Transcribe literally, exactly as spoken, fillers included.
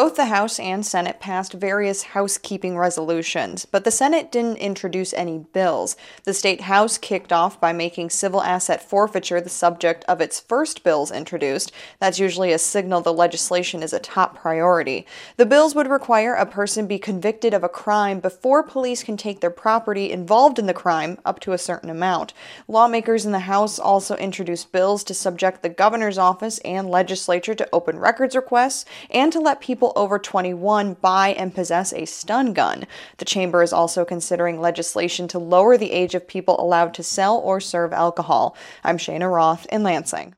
Both the House and Senate passed various housekeeping resolutions, but the Senate didn't introduce any bills. The State House kicked off by making civil asset forfeiture the subject of its first bills introduced. That's usually a signal the legislation is a top priority. The bills would require a person be convicted of a crime before police can take their property involved in the crime up to a certain amount. Lawmakers in the House also introduced bills to subject the governor's office and legislature to open records requests and to let people over twenty-one buy and possess a stun gun. The chamber is also considering legislation to lower the age of people allowed to sell or serve alcohol. I'm Shayna Roth in Lansing.